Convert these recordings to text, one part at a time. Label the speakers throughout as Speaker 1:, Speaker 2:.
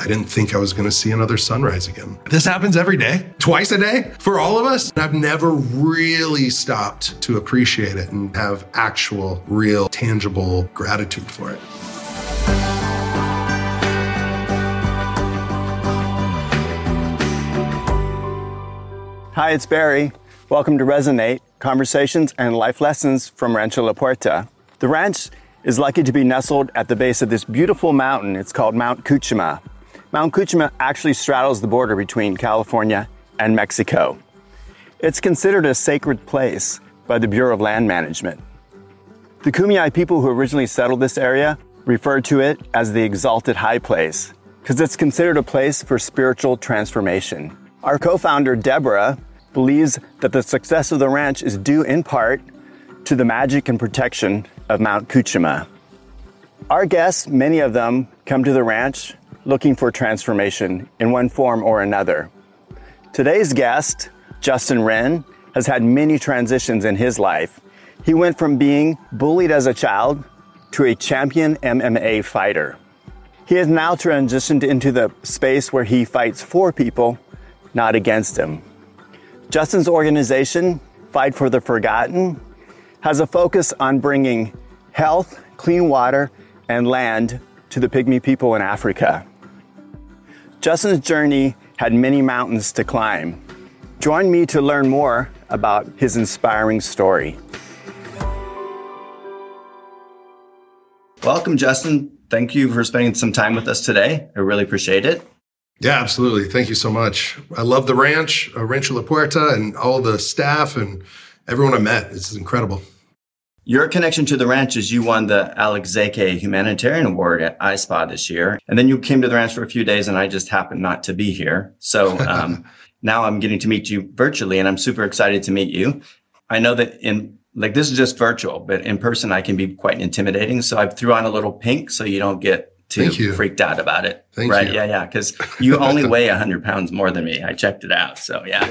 Speaker 1: didn't think I was going to see another sunrise again. This happens every day, twice a day for all of us. I've never really stopped to appreciate it and have actual, real, tangible gratitude for it.
Speaker 2: Hi, it's Barry. Welcome to Resonate, Conversations and Life Lessons from Rancho La Puerta. The ranch is lucky to be nestled at the base of this beautiful mountain. It's called Mount Cuchuma. Mount Cuchuma actually straddles the border between California and Mexico. It's considered a sacred place by the Bureau of Land Management. The Kumeyaay people who originally settled this area referred to it as the exalted high place because it's considered a place for spiritual transformation. Our co-founder, Deborah, believes that the success of the ranch is due in part to the magic and protection of Mount Cuchuma. Our guests, many of them, come to the ranch looking for transformation in one form or another. Today's guest, Justin Wren, has had many transitions in his life. He went from being bullied as a child to a champion MMA fighter. He has now transitioned into the space where he fights for people, not against them. Justin's organization, Fight for the Forgotten, has a focus on bringing health, clean water, and land to the Pygmy people in Africa. Justin's journey had many mountains to climb. Join me to learn more about his inspiring story. Welcome, Justin. Thank you for spending some time with us today. I really appreciate it.
Speaker 1: Yeah, absolutely. Thank you so much. I love the ranch, Rancho La Puerta, and all the staff and everyone I met. This is incredible.
Speaker 2: Your connection to the ranch is you won the Alex Zake Humanitarian Award at iSpa this year. And then you came to the ranch for a few days and I just happened not to be here. So now I'm getting to meet you virtually and I'm super excited to meet you. I know that this is just virtual, but in person I can be quite intimidating. So I threw on a little pink so you don't get too freaked out about it.
Speaker 1: Thank you.
Speaker 2: Yeah. Because you only weigh 100 pounds more than me. I checked it out. So yeah.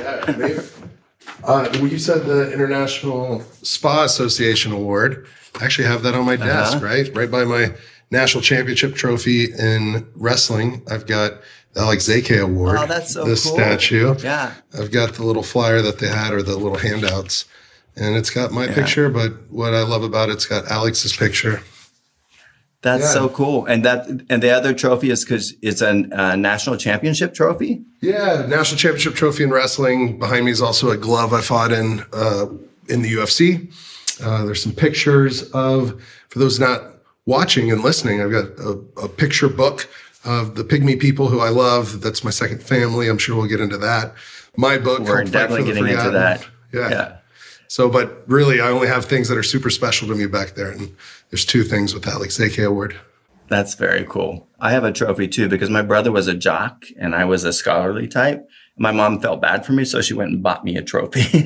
Speaker 1: You said the International Spa Association Award. I actually have that on my desk, right by my national championship trophy in wrestling. I've got the Alex Zake Award.
Speaker 2: Oh, that's so
Speaker 1: cool. Statue.
Speaker 2: Yeah.
Speaker 1: I've got the little flyer that they had or the little handouts. And it's got my picture, but what I love about it's got Alex's picture.
Speaker 2: That's so cool. And the other trophy is because it's a national championship trophy?
Speaker 1: Yeah, national championship trophy in wrestling. Behind me is also a glove I fought in the UFC. There's some pictures of, for those not watching and listening, I've got a picture book of the Pygmy people who I love. That's my second family. I'm sure we'll get into that. My book.
Speaker 2: We're definitely getting into that.
Speaker 1: Yeah. So, but really, I only have things that are super special to me back there. And there's two things with the Alex Zake Award.
Speaker 2: That's very cool. I have a trophy too because my brother was a jock and I was a scholarly type. My mom felt bad for me, so she went and bought me a trophy.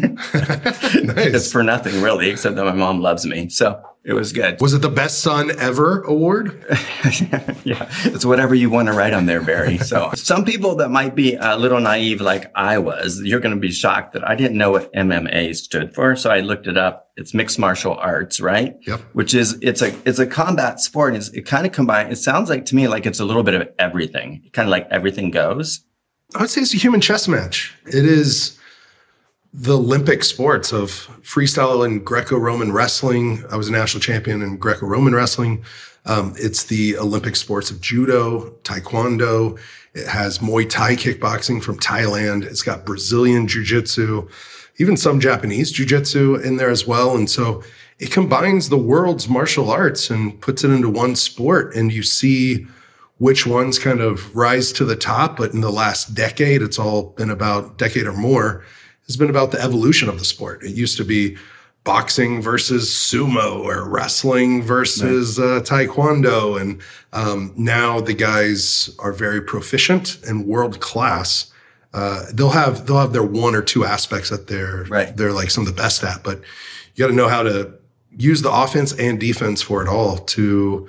Speaker 1: Nice.
Speaker 2: It's for nothing really, except that my mom loves me. So it was good.
Speaker 1: Was it the best son ever award?
Speaker 2: Yeah, it's whatever you want to write on there, Barry. So some people that might be a little naive like I was, you're going to be shocked that I didn't know what MMA stood for. So I looked it up. It's mixed martial arts, right?
Speaker 1: Yep.
Speaker 2: Which is, it's a combat sport. It kind of combines, it sounds like to me like it's a little bit of everything. Kind of like everything goes.
Speaker 1: I would say it's a human chess match. It is the Olympic sports of freestyle and Greco-Roman wrestling. I was a national champion in Greco-Roman wrestling. It's the Olympic sports of judo, taekwondo. It has Muay Thai kickboxing from Thailand. It's got Brazilian jiu-jitsu, even some Japanese jiu-jitsu in there as well. And so it combines the world's martial arts and puts it into one sport. And you see which ones kind of rise to the top. But in the last decade, it's all been about decade or more, has been about the evolution of the sport. It used to be boxing versus sumo or wrestling versus taekwondo. And now the guys are very proficient and world class. They'll have their one or two aspects that they're like some of the best at, but you got to know how to use the offense and defense for it all to,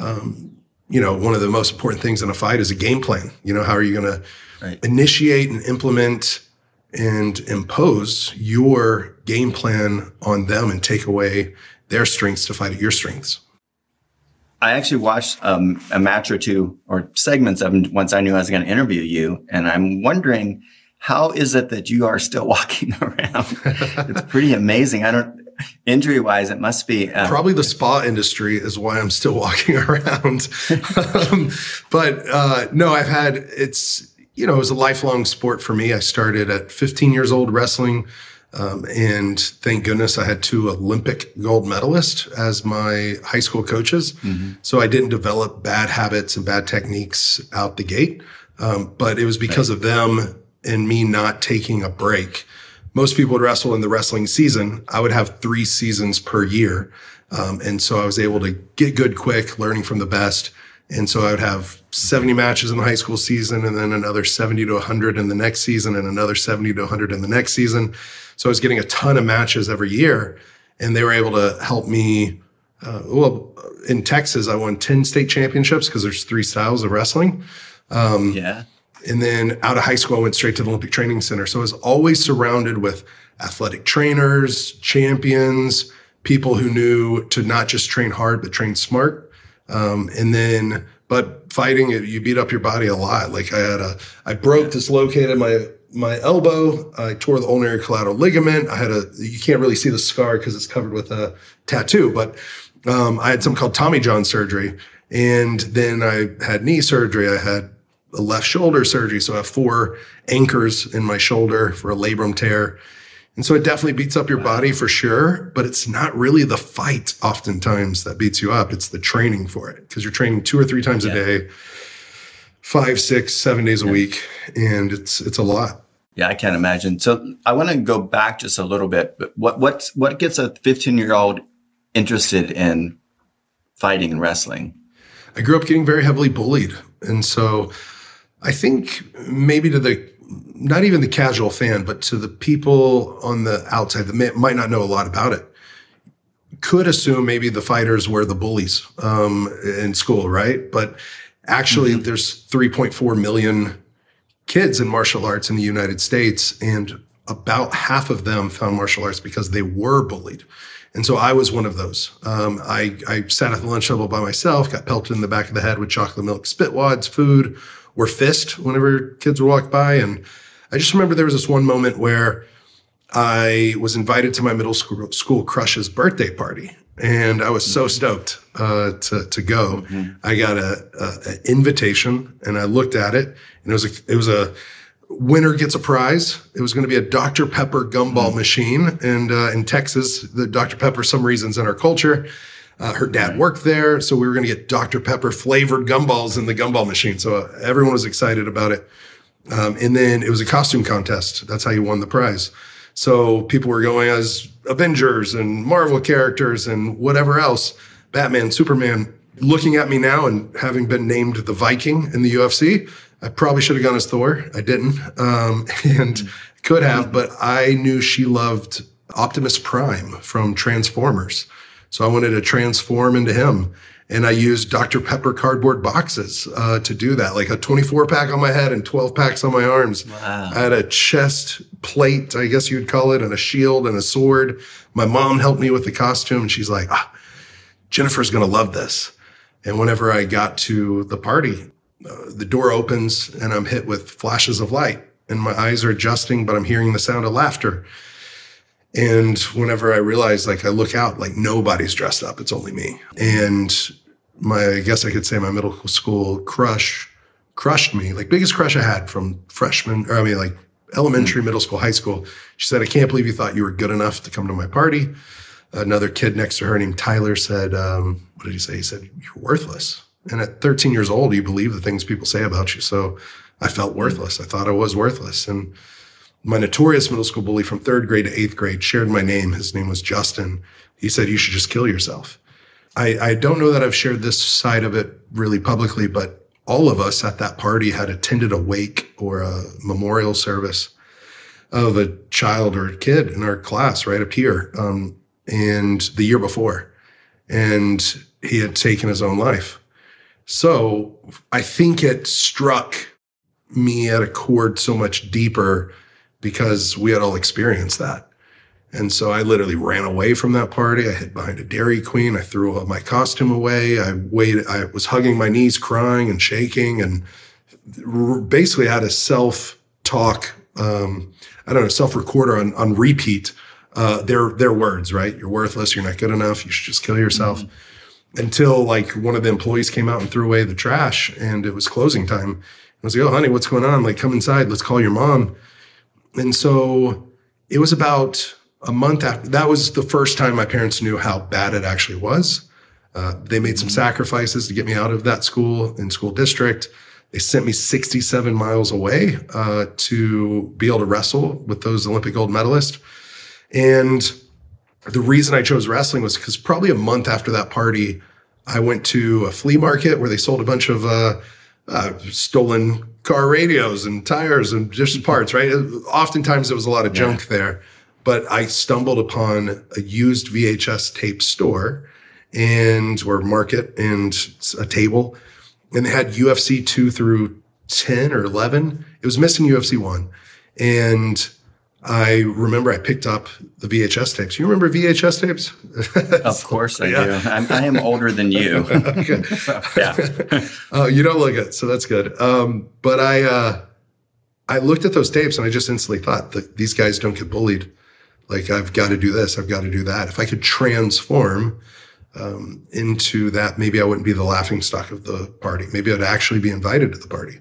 Speaker 1: one of the most important things in a fight is a game plan. How are you going to initiate and implement and impose your game plan on them and take away their strengths to fight at your strengths?
Speaker 2: I actually watched a match or two or segments of them once I knew I was going to interview you. And I'm wondering, how is it that you are still walking around? It's pretty amazing. Injury wise, it must be.
Speaker 1: Probably the spa industry is why I'm still walking around. No, it was a lifelong sport for me. I started at 15 years old wrestling. And thank goodness I had 2 Olympic gold medalists as my high school coaches. Mm-hmm. So I didn't develop bad habits and bad techniques out the gate. But it was because of them and me not taking a break. Most people would wrestle in the wrestling season. I would have 3 seasons per year. And so I was able to get good quick, learning from the best. And so I would have 70 matches in the high school season and then another 70 to 100 in the next season and another 70 to 100 in the next season. So I was getting a ton of matches every year, and they were able to help me. In Texas, I won 10 state championships because there's 3 styles of wrestling. And then out of high school, I went straight to the Olympic Training Center. So I was always surrounded with athletic trainers, champions, people who knew to not just train hard, but train smart. But fighting, you beat up your body a lot. Like I broke, dislocated my elbow. I tore the ulnar collateral ligament. You can't really see the scar because it's covered with a tattoo, but I had something called Tommy John surgery. And then I had knee surgery. I had a left shoulder surgery. So I have 4 anchors in my shoulder for a labrum tear. And so it definitely beats up your body for sure, but it's not really the fight oftentimes that beats you up. It's the training for it, because you're training 2 or 3 times a day, 5, 6, 7 days a week. And it's a lot.
Speaker 2: Yeah, I can't imagine. So I want to go back just a little bit, but what gets a 15-year-old interested in fighting and wrestling?
Speaker 1: I grew up getting very heavily bullied. And so I think maybe not even the casual fan, but to the people on the outside that might not know a lot about it, could assume maybe the fighters were the bullies in school, right? But actually, there's 3.4 million kids in martial arts in the United States, and about half of them found martial arts because they were bullied. And so I was one of those. I sat at the lunch table by myself, got pelted in the back of the head with chocolate milk spit wads, food, or fist whenever kids would walk by. And I just remember there was this one moment where I was invited to my middle school crush's birthday party. And I was so stoked to go. I got an invitation, and I looked at it, and it was a winner gets a prize. It was going to be a Dr. Pepper gumball machine. And in Texas, the Dr. Pepper, some reasons in our culture, her dad worked there. So we were going to get Dr. Pepper flavored gumballs in the gumball machine. So everyone was excited about it. And then it was a costume contest. That's how you won the prize. So people were going as Avengers and Marvel characters and whatever else, Batman, Superman. Looking at me now and having been named the Viking in the UFC, I probably should have gone as Thor. I didn't, and could have, but I knew she loved Optimus Prime from Transformers. So I wanted to transform into him. And I used Dr. Pepper cardboard boxes to do that, like a 24 pack on my head and 12 packs on my arms.
Speaker 2: Wow.
Speaker 1: I had a chest plate, I guess you'd call it, and a shield and a sword. My mom helped me with the costume, and she's like, Jennifer's going to love this. And whenever I got to the party, the door opens and I'm hit with flashes of light, and my eyes are adjusting, but I'm hearing the sound of laughter. And whenever I realize, I look out, nobody's dressed up. It's only me. And I guess I could say my middle school crush crushed me. Biggest crush I had from elementary, middle school, high school. She said, I can't believe you thought you were good enough to come to my party. Another kid next to her named Tyler said, what did he say? He said, you're worthless. And at 13 years old, you believe the things people say about you. So I felt worthless. I thought I was worthless. And my notorious middle school bully from 3rd grade to 8th grade shared my name. His name was Justin. He said, you should just kill yourself. I don't know that I've shared this side of it really publicly, but all of us at that party had attended a wake or a memorial service of a child or a kid in our class, right, a peer, and the year before. And he had taken his own life. So I think it struck me at a chord so much deeper because we had all experienced that. And so I literally ran away from that party. I hid behind a Dairy Queen. I threw my costume away. I was hugging my knees, crying and shaking, and basically had a self-talk, self-recorder on repeat, their words, right? You're worthless. You're not good enough. You should just kill yourself. Mm-hmm. Until like one of the employees came out and threw away the trash, and it was closing time. I was like, "Oh, honey, what's going on? Like, come inside. Let's call your mom." And so it was about a month after. That was the first time my parents knew how bad it actually was. They made some sacrifices to get me out of that school district. They sent me 67 miles away to be able to wrestle with those Olympic gold medalists. And the reason I chose wrestling was because probably a month after that party, I went to a flea market where they sold a bunch of stolen car radios and tires and just parts, right? Oftentimes there was a lot of junk there. But I stumbled upon a used VHS tape store or market and a table, and they had UFC 2 through 10 or 11. It was missing UFC 1. And I remember I picked up the VHS tapes. You remember VHS tapes?
Speaker 3: Of course I do. I am older than you.
Speaker 1: Okay.
Speaker 3: So, yeah.
Speaker 1: You don't look it, so that's good. But I looked at those tapes and I just instantly thought that these guys don't get bullied. Like, I've got to do this. I've got to do that. If I could transform into that, maybe I wouldn't be the laughingstock of the party. Maybe I'd actually be invited to the party.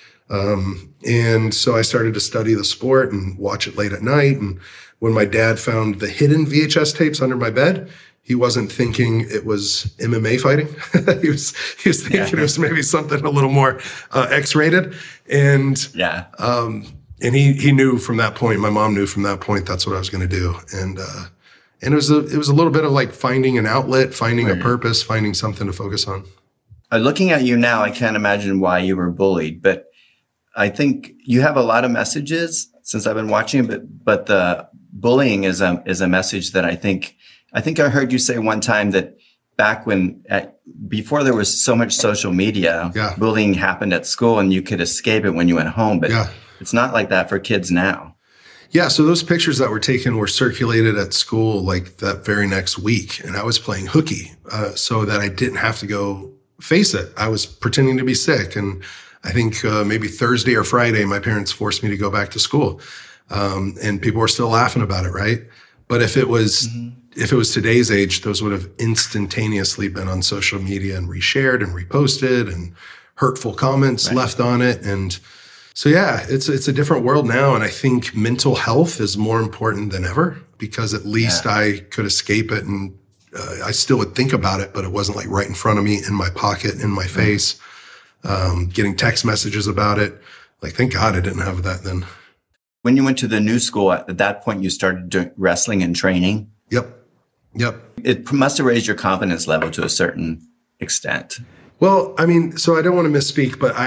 Speaker 1: And so I started to study the sport and watch it late at night. And when my dad found the hidden VHS tapes under my bed, he wasn't thinking it was MMA fighting. he was thinking it was maybe something a little more X-rated. And and he knew from that point, my mom knew from that point, that's what I was going to do. And it was a little bit of like finding an outlet, finding a purpose, finding something to focus on.
Speaker 3: Looking at you now, I can't imagine why you were bullied, but I think you have a lot of messages since I've been watching, but the bullying is a message that I think I heard you say one time that back before there was so much social media, bullying happened at school and you could escape it when you went home, but it's not like that for kids now.
Speaker 1: Yeah, so those pictures that were taken were circulated at school like that very next week, and I was playing hooky so that I didn't have to go face it. I was pretending to be sick, and I think maybe Thursday or Friday, my parents forced me to go back to school, and people were still laughing about it, right? But if it was today's age, those would have instantaneously been on social media and reshared and reposted and hurtful comments left on it. And so, it's a different world now. And I think mental health is more important than ever because at least I could escape it. And I still would think about it, but it wasn't like right in front of me, in my pocket, in my face, getting text messages about it. Like, thank God I didn't have that then.
Speaker 3: When you went to the new school, at that point, you started doing wrestling and training?
Speaker 1: Yep.
Speaker 3: It must have raised your confidence level to a certain extent.
Speaker 1: Well, I mean, so I don't want to misspeak, but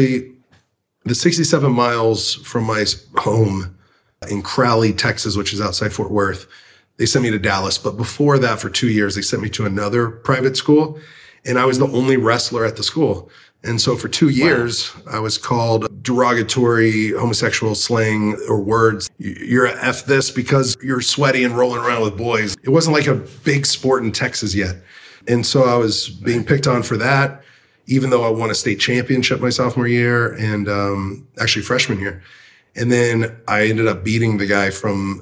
Speaker 1: the 67 miles from my home in Crowley, Texas, which is outside Fort Worth, they sent me to Dallas. But before that, for 2 years, they sent me to another private school, and I was the only wrestler at the school. And so for 2 years, I was called derogatory homosexual slang or words. You're a F this because you're sweaty and rolling around with boys. It wasn't like a big sport in Texas yet. And so I was being picked on for that, even though I won a state championship my sophomore year and actually freshman year. And then I ended up beating the guy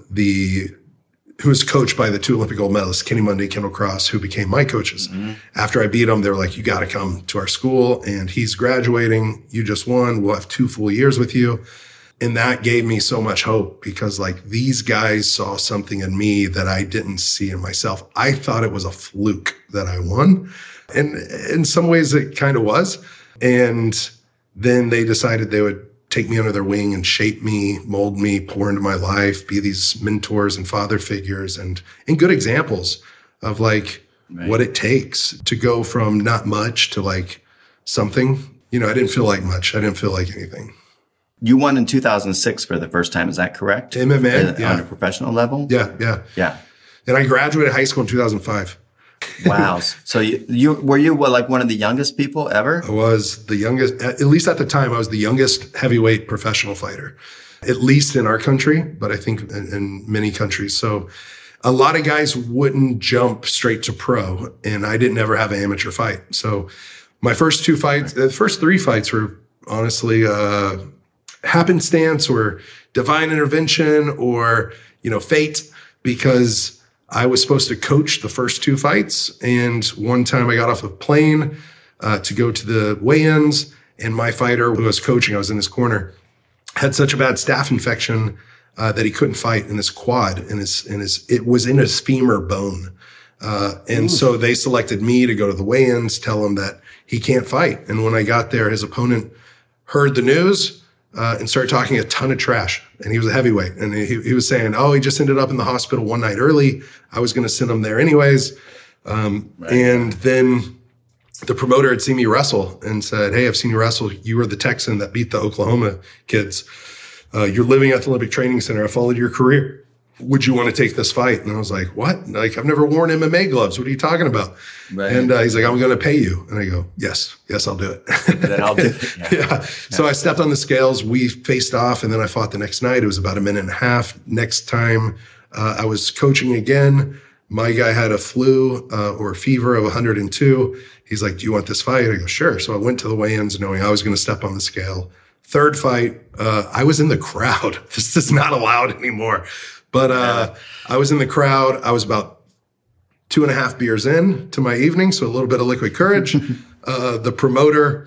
Speaker 1: who was coached by the two Olympic gold medalists, Kenny Munday, Kendall Cross, who became my coaches. Mm-hmm. After I beat him, they were like, you got to come to our school. And he's graduating. You just won. We'll have 2 full years with you. And that gave me so much hope because like these guys saw something in me that I didn't see in myself. I thought it was a fluke that I won. And in some ways it kind of was. And then they decided they would take me under their wing and shape me, mold me, pour into my life, be these mentors and father figures and good examples of like what it takes to go from not much to like something. You know, I didn't feel like much. I didn't feel like anything.
Speaker 3: You won in 2006 for the first time. Is that correct?
Speaker 1: MMA,
Speaker 3: on a professional level?
Speaker 1: Yeah. And I graduated high school in 2005.
Speaker 3: Wow. So were you like one of the youngest people ever?
Speaker 1: I was the youngest, at least at the time, I was the youngest heavyweight professional fighter, at least in our country, but I think in many countries. So a lot of guys wouldn't jump straight to pro, and I didn't ever have an amateur fight. So my first 2 fights, the first 3 fights were honestly happenstance or divine intervention or, fate, because I was supposed to coach the first 2 fights. And one time I got off a plane to go to the weigh-ins, and my fighter who was coaching, I was in his corner, had such a bad staph infection that he couldn't fight in his quad, and it was in his femur bone. So they selected me to go to the weigh-ins, tell him that he can't fight. And when I got there, his opponent heard the news and started talking a ton of trash. And he was a heavyweight. And he was saying, he just ended up in the hospital one night early. I was going to send him there anyways. And then the promoter had seen me wrestle and said, "Hey, I've seen you wrestle. You were the Texan that beat the Oklahoma kids. You're living at the Olympic Training Center. I followed your career. Would you want to take this fight?" And I was like, "What? Like, I've never worn MMA gloves. What are you talking about?" Right. And he's like, "I'm going to pay you." And I go, yes, I'll do it.
Speaker 3: Then I'll do it.
Speaker 1: Yeah. So I stepped on the scales. We faced off, and then I fought the next night. It was about a minute and a half. Next time I was coaching again. My guy had a flu or a fever of 102. He's like, "Do you want this fight?" I go, "Sure." So I went to the weigh-ins knowing I was going to step on the scale. Third fight, I was in the crowd. This is not allowed anymore. But I was in the crowd. I was about 2.5 beers in to my evening, so a little bit of liquid courage. The promoter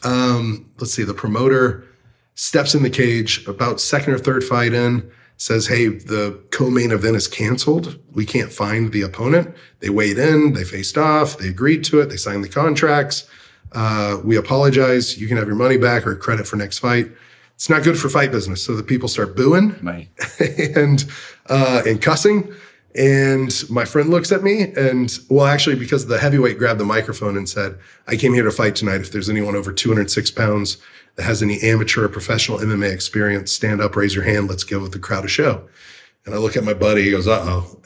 Speaker 1: steps in the cage about second or third fight in, says, "Hey, the co-main event is canceled. We can't find the opponent." They weighed in, they faced off, they agreed to it, they signed the contracts. We apologize. You can have your money back or credit for next fight. It's not good for fight business. So the people start booing and cussing. And my friend looks at me and, actually, because the heavyweight grabbed the microphone and said, "I came here to fight tonight. If there's anyone over 206 pounds that has any amateur or professional MMA experience, stand up, raise your hand. Let's give the crowd a show." And I look at my buddy. He goes, "Uh-oh."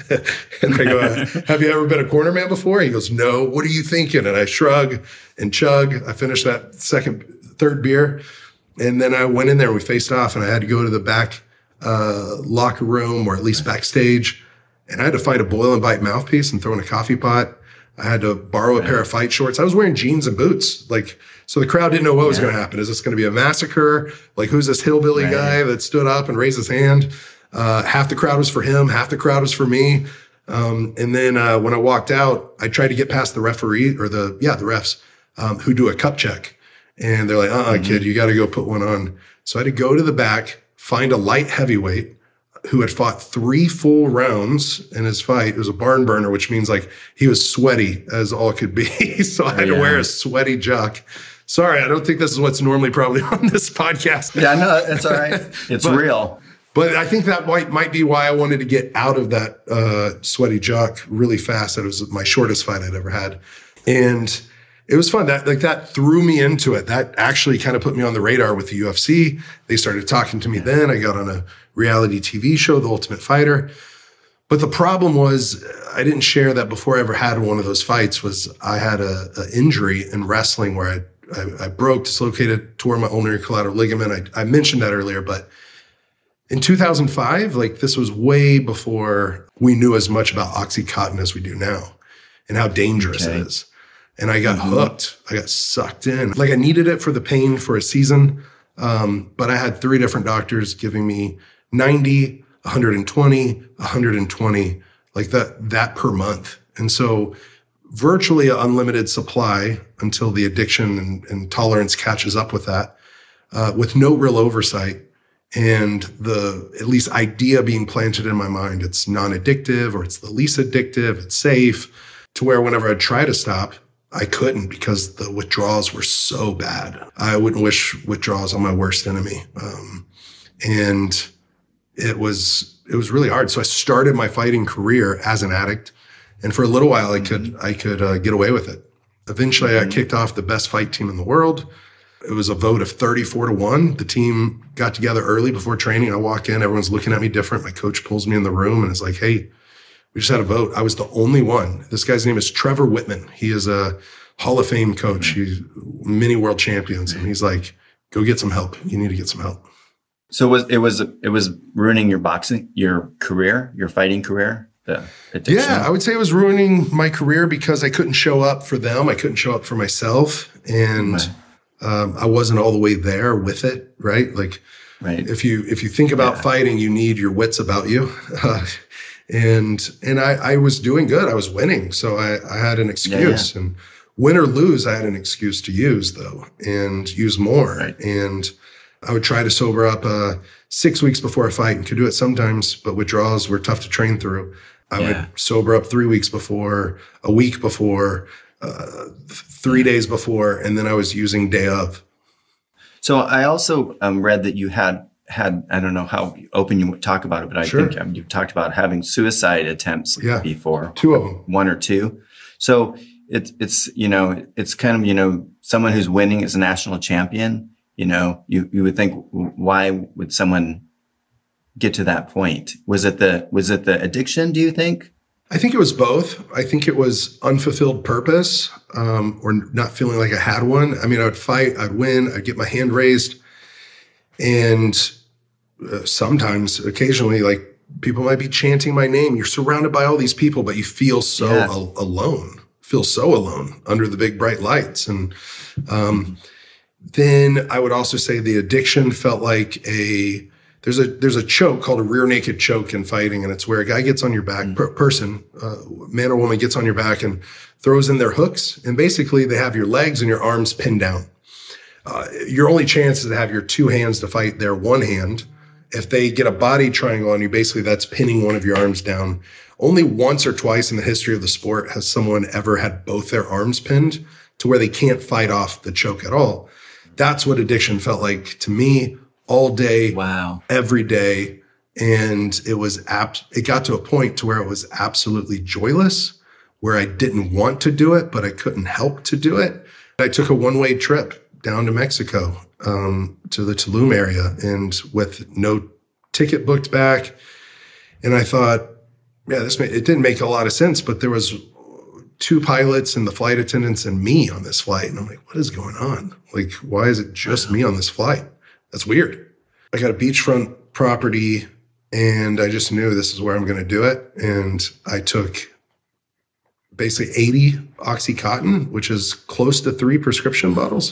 Speaker 1: And I go, "Have you ever been a corner man before?" He goes, "No. What are you thinking?" And I shrug and chug. I finished that third beer. And then I went in there, we faced off, and I had to go to the back locker room, or at least backstage. And I had to fight a boil and bite mouthpiece and throw in a coffee pot. I had to borrow a pair of fight shorts. I was wearing jeans and boots. So the crowd didn't know what was going to happen. Is this going to be a massacre? Like, who's this hillbilly guy that stood up and raised his hand? Half the crowd was for him. Half the crowd was for me. And then when I walked out, I tried to get past the referee or the refs who do a cup check. And they're like, "Kid, you got to go put one on." So I had to go to the back, find a light heavyweight who had fought 3 full rounds in his fight. It was a barn burner, which means like he was sweaty as all could be. So I had to wear a sweaty jock. Sorry, I don't think this is what's normally probably on this podcast.
Speaker 3: Yeah, no, it's all right. It's real.
Speaker 1: But I think that might be why I wanted to get out of that sweaty jock really fast. That was my shortest fight I'd ever had. And it was fun. That threw me into it. That actually kind of put me on the radar with the UFC. They started talking to me then. I got on a reality TV show, The Ultimate Fighter. But the problem was I didn't share that before I ever had one of those fights was I had an injury in wrestling where I broke, dislocated, tore my ulnar collateral ligament. I mentioned that earlier, but in 2005, this was way before we knew as much about OxyContin as we do now and how dangerous it is. And I got hooked. I got sucked in. I needed it for the pain for a season. But I had 3 different doctors giving me 90, 120, 120, that per month. And so virtually an unlimited supply until the addiction and tolerance catches up with that, with no real oversight. And the at least idea being planted in my mind, it's non-addictive or it's the least addictive, it's safe, to where whenever I try to stop, I couldn't because the withdrawals were so bad. I wouldn't wish withdrawals on my worst enemy. And it was really hard. So I started my fighting career as an addict. And for a little while, I could get away with it. Eventually, I kicked off the best fight team in the world. It was a vote of 34-1. The team got together early before training. I walk in, everyone's looking at me different. My coach pulls me in the room and is like, "Hey, we just had a vote." I was the only one. This guy's name is Trevor Whitman. He is a Hall of Fame coach. He's many world champions. And he's like, "Go get some help. You need to get some help."
Speaker 3: So it was ruining your boxing, your career, your fighting career? the addiction?
Speaker 1: Yeah, I would say it was ruining my career because I couldn't show up for them. I couldn't show up for myself. And I wasn't all the way there with it, right? Like, if you think about fighting, you need your wits about you. And I was doing good. I was winning. So I had an excuse. And win or lose, I had an excuse to use, though, and use more. Right. And I would try to sober up 6 weeks before a fight, and could do it sometimes, but withdrawals were tough to train through. I would sober up 3 weeks before, a week before, 3 days before, and then I was using day of. So
Speaker 3: I also read that you had, I don't know how open you would talk about it, but I think you talked about having suicide attempts before.
Speaker 1: 2 of them. 1
Speaker 3: or 2. So it's kind of, someone who's winning as a national champion, you would think, why would someone get to that point? Was it the addiction, do you think?
Speaker 1: I think it was both. I think it was unfulfilled purpose, or not feeling like I had one. I mean, I would fight, I'd win, I'd get my hand raised. And sometimes, occasionally, like, people might be chanting my name. You're surrounded by all these people, but you feel so alone, under the big bright lights. And then I would also say the addiction felt like there's a choke called a rear naked choke in fighting, and it's where a guy gets on your back, man or woman gets on your back and throws in their hooks, and basically they have your legs and your arms pinned down. Your only chance is to have your 2 hands to fight their 1 hand. If they get a body triangle on you, basically that's pinning one of your arms down. Only once or twice in the history of the sport has someone ever had both their arms pinned to where they can't fight off the choke at all. That's what addiction felt like to me. All day, every day. And it got to a point to where it was absolutely joyless, where I didn't want to do it, but I couldn't help to do it. I took a one-way trip down to Mexico, to the Tulum area, and with no ticket booked back. And I thought, it didn't make a lot of sense, but there was 2 pilots and the flight attendants and me on this flight. And I'm like, what is going on? Like, why is it just me on this flight? That's weird. I got a beachfront property, and I just knew this is where I'm going to do it. And I took basically 80 Oxycontin, which is close to 3 prescription bottles.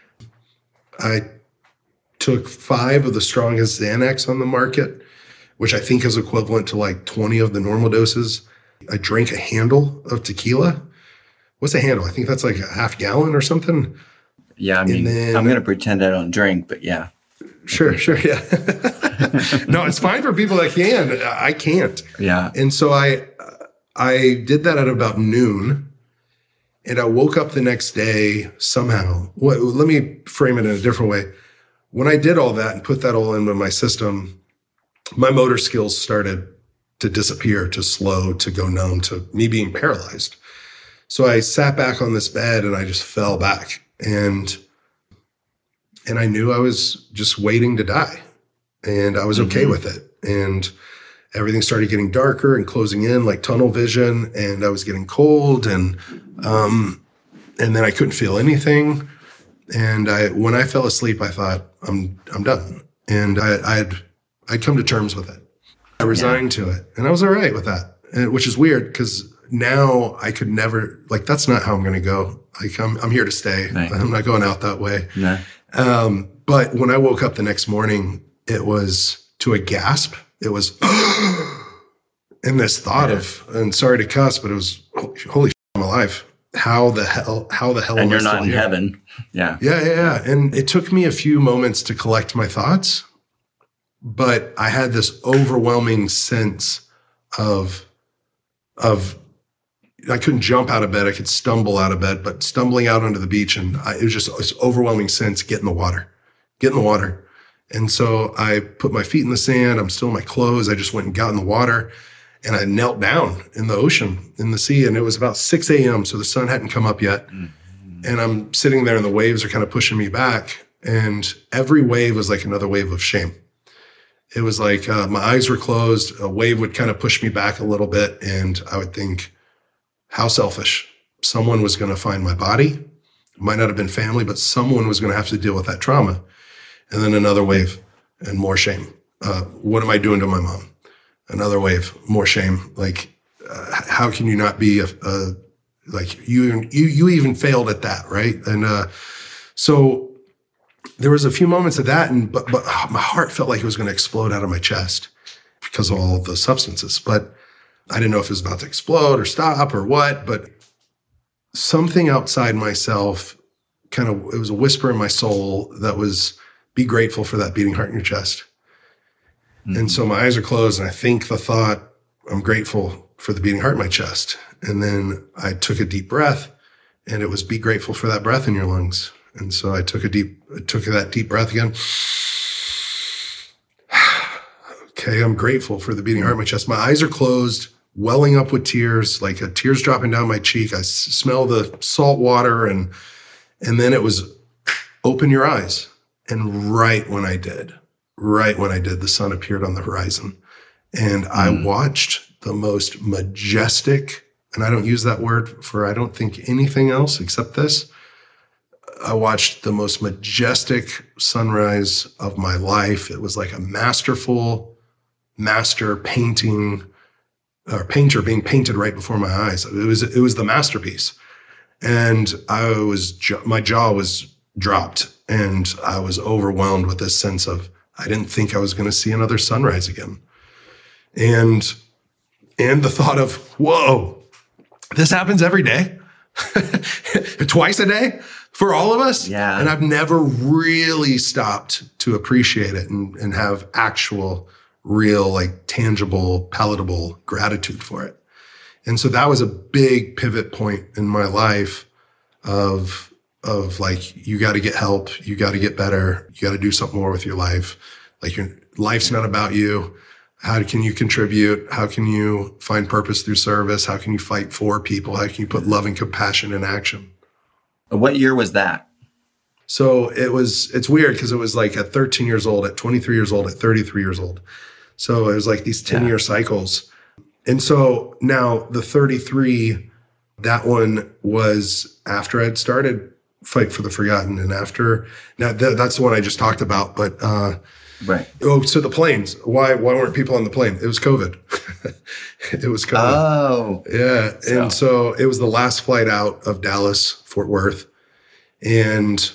Speaker 1: I took 5 of the strongest Xanax on the market, which I think is equivalent to like 20 of the normal doses. I drank a handle of tequila. What's a handle? I think that's like a half gallon or something.
Speaker 3: Yeah, I mean, I'm going to pretend I don't drink, but yeah.
Speaker 1: Sure, yeah. No, it's fine for people that can. I can't.
Speaker 3: Yeah.
Speaker 1: And so I did that at about noon, and I woke up the next day somehow. Let me frame it in a different way. When I did all that and put that all into my system, my motor skills started to disappear, to slow, to go numb, to me being paralyzed. So I sat back on this bed and I just fell back. And I knew I was just waiting to die, and I was okay with it. And everything started getting darker and closing in like tunnel vision, and I was getting cold, and then I couldn't feel anything. And when I fell asleep, I thought, I'm done. And I'd come to terms with it. I resigned to it, and I was all right with that, which is weird because now I could never, like, that's not how I'm going to go. Like, I'm here to stay. Right. I'm not going out that way.
Speaker 3: No.
Speaker 1: But when I woke up the next morning, it was to a gasp. It was, and this thought of, and sorry to cuss, but it was, holy shit, I'm alive. How the hell
Speaker 3: and you're not in heaven. Yeah.
Speaker 1: Yeah. And it took me a few moments to collect my thoughts, but I had this overwhelming sense of I couldn't jump out of bed. I could stumble out of bed, but stumbling out onto the beach, and it was just this overwhelming sense, get in the water. And so I put my feet in the sand. I'm still in my clothes. I just went and got in the water, and I knelt down in the ocean, in the sea. And it was about 6 a.m. So the sun hadn't come up yet. Mm-hmm. And I'm sitting there, and the waves are kind of pushing me back. And every wave was like another wave of shame. It was like my eyes were closed. A wave would kind of push me back a little bit. And I would think, how selfish. Someone was going to find my body. It might not have been family, but someone was going to have to deal with that trauma. And then another wave and more shame. What am I doing to my mom? Another wave, more shame. Like, how can you not be like you even failed at that, right? And so there was a few moments of that, but my heart felt like it was going to explode out of my chest because of all the substances. But I didn't know if it was about to explode or stop or what. But something outside myself, it was a whisper in my soul that was, be grateful for that beating heart in your chest. Mm-hmm. And so my eyes are closed, and I think the thought, I'm grateful for the beating heart in my chest. And then I took a deep breath, and it was, be grateful for that breath in your lungs. And so I took that deep breath again. Okay, I'm grateful for the beating heart in my chest. My eyes are closed, welling up with tears, like a tears dropping down my cheek. I smell the salt water, and then it was, open your eyes. And right when I did, the sun appeared on the horizon. And I watched the most majestic, and I don't use that word for, I don't think anything else except this. I watched the most majestic sunrise of my life. It was like a master painting, or painter being painted right before my eyes. It was the masterpiece. And my jaw was dropped, and I was overwhelmed with this sense of, I didn't think I was going to see another sunrise again. And the thought of, whoa, this happens every day, twice a day for all of us.
Speaker 3: Yeah.
Speaker 1: And I've never really stopped to appreciate it and have actual, real, like tangible, palatable gratitude for it. And so that was a big pivot point in my life of like, you got to get help. You got to get better. You got to do something more with your life. Like, your life's not about you. How can you contribute? How can you find purpose through service? How can you fight for people? How can you put love and compassion in action?
Speaker 3: What year was that?
Speaker 1: So it's weird because it was like at 13 years old, at 23 years old, at 33 years old. So it was like these 10-year cycles. And so now the 33, that one was after I'd started Fight for the Forgotten. And after, now that's the one I just talked about, but,
Speaker 3: right.
Speaker 1: Oh, so the planes, why weren't people on the plane? It was COVID. It was COVID.
Speaker 3: Oh.
Speaker 1: Yeah. And so it was the last flight out of Dallas, Fort Worth. And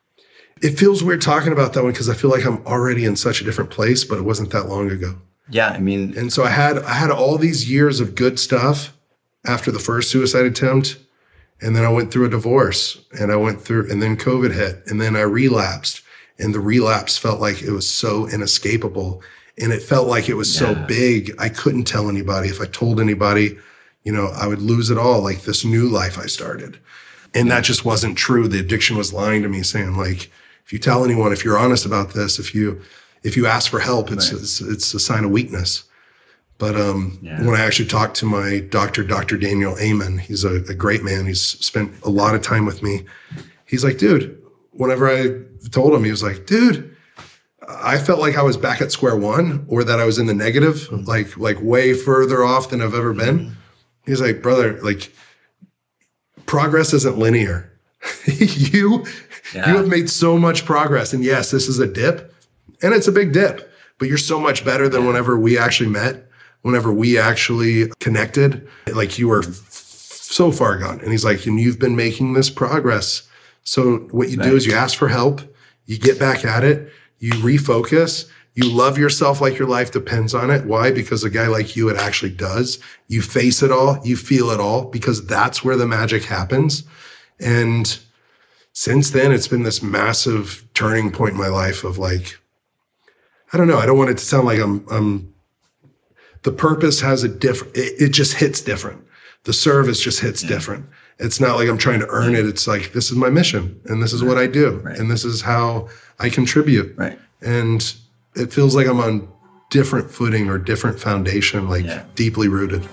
Speaker 1: it feels weird talking about that one because I feel like I'm already in such a different place, but it wasn't that long ago.
Speaker 3: Yeah, I mean.
Speaker 1: And so I had all these years of good stuff after the first suicide attempt. And then I went through a divorce, and then COVID hit, and then I relapsed. And the relapse felt like it was so inescapable. And it felt like it was so big, I couldn't tell anybody. If I told anybody, I would lose it all, like this new life I started. And that just wasn't true. The addiction was lying to me, saying like, if you tell anyone, if you're honest about this, if you ask for help, it's a sign of weakness. But when I actually talked to my doctor, Dr. Daniel Amen, he's a great man. He's spent a lot of time with me. He's like, dude, whenever I told him, he was like, dude, I felt like I was back at square one, or that I was in the negative, like way further off than I've ever been. He's like, brother, like, progress isn't linear. You have made so much progress. And yes, this is a dip, and it's a big dip, but you're so much better than whenever we actually met, whenever we actually connected. Like, you were so far gone. And he's like, and you've been making this progress. So what you do is you ask for help, you get back at it, you refocus, you love yourself like your life depends on it. Why? Because a guy like you, it actually does. You face it all, you feel it all, because that's where the magic happens. And since then, it's been this massive turning point in my life of like, I don't know, I don't want it to sound like the purpose has a different, it just hits different. The service just hits different. It's not like I'm trying to earn it. It's like, this is my mission, and this is what I do. Right. And this is how I contribute.
Speaker 3: Right.
Speaker 1: And it feels like I'm on different footing or different foundation, like deeply rooted.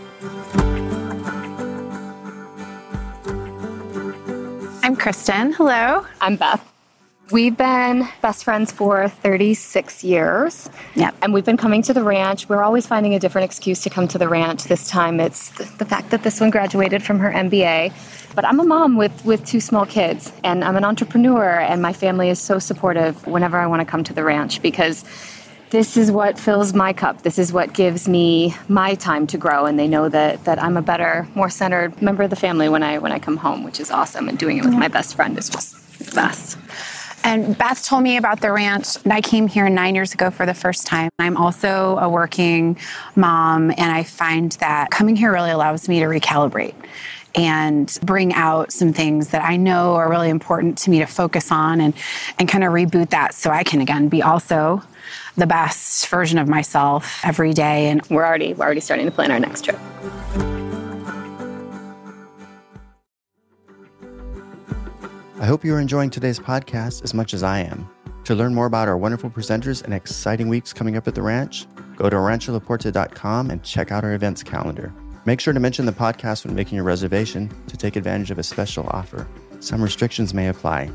Speaker 4: I'm Kristen. Hello.
Speaker 5: I'm Beth. We've been best friends for 36 years.
Speaker 4: Yep.
Speaker 5: And we've been coming to the ranch. We're always finding a different excuse to come to the ranch. This time it's the fact that this one graduated from her MBA. But I'm a mom with two small kids, and I'm an entrepreneur, and my family is so supportive whenever I want to come to the ranch, because this is what fills my cup. This is what gives me my time to grow. And they know that I'm a better, more centered member of the family when I come home, which is awesome. And doing it with my best friend is just the best.
Speaker 4: And Beth told me about the ranch. I came here 9 years ago for the first time. I'm also a working mom, and I find that coming here really allows me to recalibrate and bring out some things that I know are really important to me to focus on and kind of reboot that so I can, again, be also the best version of myself every day. And
Speaker 5: we're already starting to plan our next trip.
Speaker 2: I hope you're enjoying today's podcast as much as I am. To learn more about our wonderful presenters and exciting weeks coming up at the ranch, go to rancholapuerta.com and check out our events calendar. Make sure to mention the podcast when making your reservation to take advantage of a special offer. Some restrictions may apply.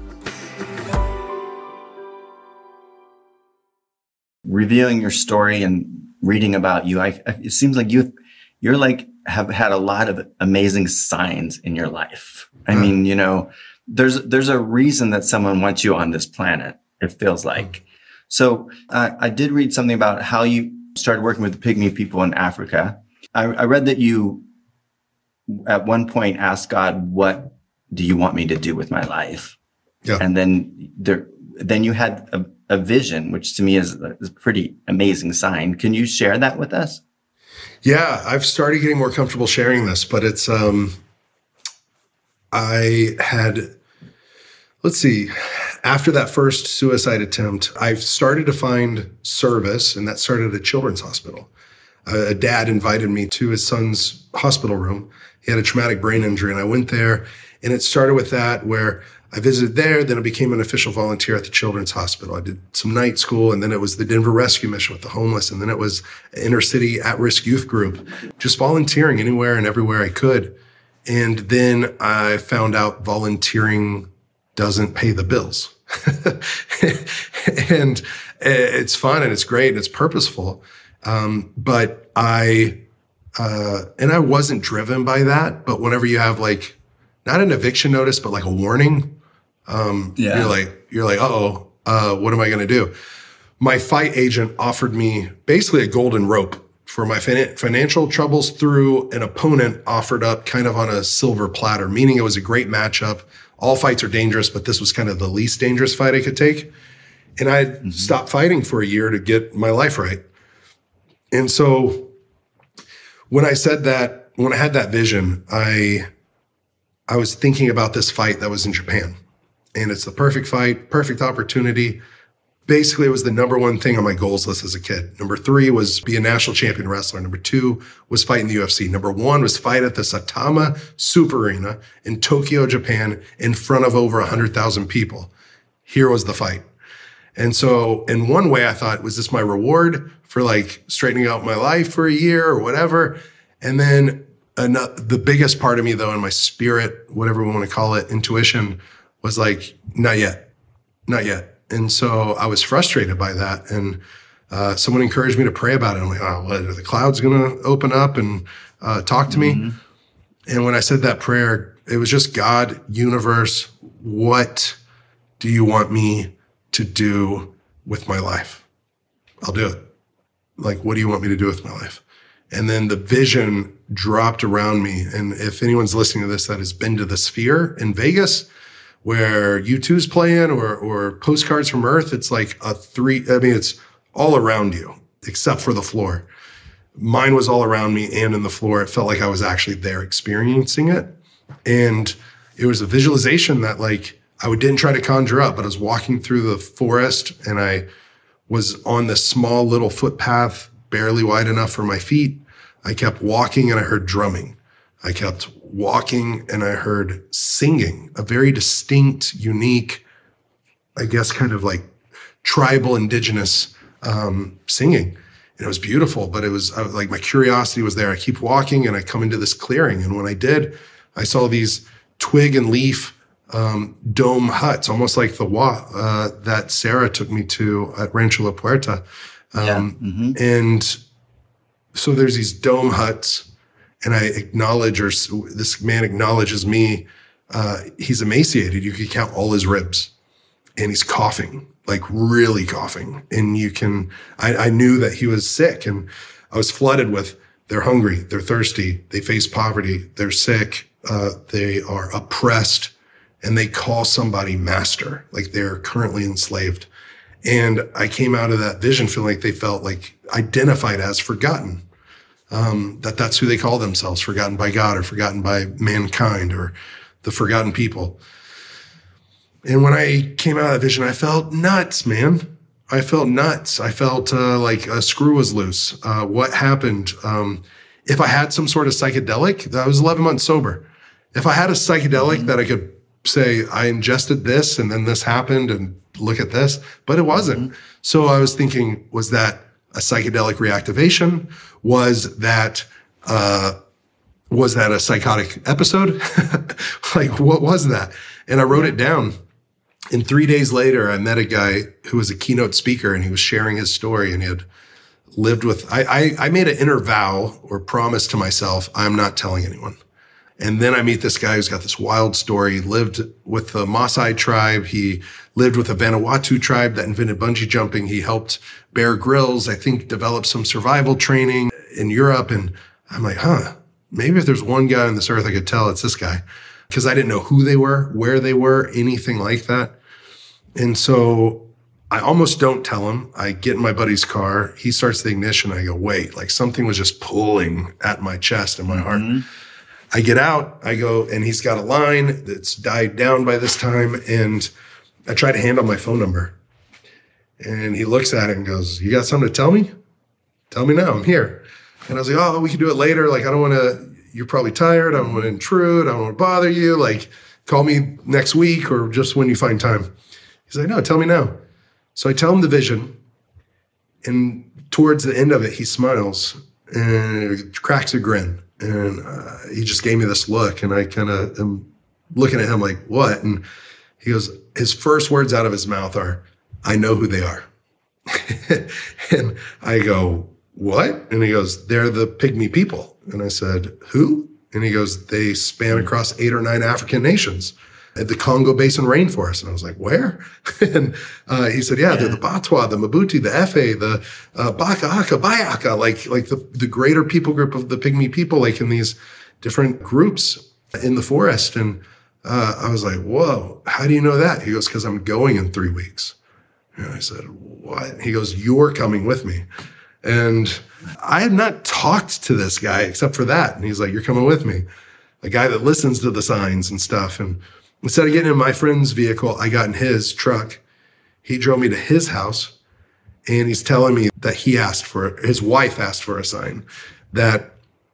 Speaker 3: Reviewing your story and reading about you, it seems like you're like have had a lot of amazing signs in your life. I mean, there's a reason that someone wants you on this planet, it feels like. So I did read something about how you started working with the Pygmy people in Africa. I read that you at one point asked God, what do you want me to do with my life? Yeah. And then you had a vision, which to me is a pretty amazing sign. Can you share that with us?
Speaker 1: Yeah, I've started getting more comfortable sharing this, but it's, after that first suicide attempt, I've started to find service, and that started at a children's hospital. A dad invited me to his son's hospital room. He had a traumatic brain injury, and I went there, and it started with that, where I visited there, then I became an official volunteer at the children's hospital. I did some night school, and then it was the Denver Rescue Mission with the homeless, and then it was an inner city at-risk youth group, just volunteering anywhere and everywhere I could. And then I found out volunteering doesn't pay the bills. And it's fun and it's great and it's purposeful. But I wasn't driven by that. But whenever you have like, not an eviction notice, but like a warning, you're like, uh-oh, what am I going to do? My fight agent offered me basically a golden rope for my financial troubles through an opponent offered up kind of on a silver platter, meaning it was a great matchup. All fights are dangerous, but this was kind of the least dangerous fight I could take. And I stopped fighting for a year to get my life right. And so when I had that vision, I was thinking about this fight that was in Japan. And it's the perfect fight, perfect opportunity. Basically, it was the number one thing on my goals list as a kid. Number 3 was be a national champion wrestler. Number 2 was fight in the UFC. Number 1 was fight at the Saitama Super Arena in Tokyo, Japan, in front of over 100,000 people. Here was the fight. And so in one way, I thought, was this my reward for like straightening out my life for a year or whatever? And then the biggest part of me, though, in my spirit, whatever we want to call it, intuition, was like, not yet. And so I was frustrated by that. And someone encouraged me to pray about it. I'm like, oh, what, are the clouds going to open up and talk to me? And when I said that prayer, it was just, God, universe, what do you want me to do with my life? I'll do it. Like, what do you want me to do with my life? And then the vision dropped around me. And if anyone's listening to this that has been to the Sphere in Vegas, where U2's playing or Postcards from Earth, it's like it's all around you, except for the floor. Mine was all around me and in the floor. It felt like I was actually there experiencing it. And it was a visualization that like I didn't try to conjure up, but I was walking through the forest and I was on this small little footpath, barely wide enough for my feet. I kept walking and I heard drumming. I kept walking and I heard singing, a very distinct, unique, I guess kind of like tribal, indigenous singing. And it was beautiful, but it was like my curiosity was there. I keep walking and I come into this clearing. And when I did, I saw these twig and leaf dome huts, almost like the that Sarah took me to at Rancho La Puerta. And so there's these dome huts. And I acknowledge, or this man acknowledges me, he's emaciated. You could count all his ribs. and he's coughing, like really coughing. And I knew that he was sick, and I was flooded with, they're hungry, they're thirsty, they face poverty, they're sick, they are oppressed, and they call somebody master, like they're currently enslaved. And I came out of that vision feeling like they felt like identified as forgotten, that's who they call themselves, forgotten by God or forgotten by mankind or the forgotten people. And when I came out of that vision, I felt nuts, man. I felt nuts. I felt like a screw was loose. What happened? If I had some sort of psychedelic, I was 11 months sober. If I had a psychedelic that I could say, I ingested this and then this happened and look at this, but it wasn't. So I was thinking, was that a psychedelic reactivation? Was that a psychotic episode? Like, what was that? And I wrote it down. And 3 days later, I met a guy who was a keynote speaker, and he was sharing his story, and he had lived with, I made an inner vow or promise to myself, I'm not telling anyone. And then I meet this guy who's got this wild story. He lived with the Maasai tribe. He lived with a Vanuatu tribe that invented bungee jumping. He helped Bear Grylls, I think, develop some survival training in Europe. And I'm like, maybe if there's one guy on this earth I could tell, it's this guy. Because I didn't know who they were, where they were, anything like that. And so I almost don't tell him. I get in my buddy's car. He starts the ignition. I go, wait, like something was just pulling at my chest and my heart. I get out, I go, and he's got a line that's died down by this time. And I try to hand him my phone number. And he looks at it and goes, you got something to tell me? Tell me now, I'm here. And I was like, oh, we can do it later. Like, I don't want to, you're probably tired. I don't want to intrude. I don't want to bother you. Like, call me next week or just when you find time. He's like, no, tell me now. So I tell him the vision. And towards the end of it, he smiles and cracks a grin. And he just gave me this look. And I kind of am looking at him like, what? And he goes, his first words out of his mouth are, I know who they are. And I go, what? And he goes, they're the Pygmy people. And I said, who? And he goes, they span across 8 or 9 African nations at the Congo Basin rainforest. And I was like, where? And he said, yeah, they're the Batwa, the Mabuti, the Efe, the Baka, Aka, Bayaka, like the greater people group of the Pygmy people, like in these different groups in the forest. And I was like, whoa, how do you know that? He goes, because I'm going in 3 weeks. And I said, what? He goes, you're coming with me. And I had not talked to this guy except for that. And he's like, you're coming with me. A guy that listens to the signs and stuff. And instead of getting in my friend's vehicle, I got in his truck. He drove me to his house. And he's telling me that his wife asked for a sign. That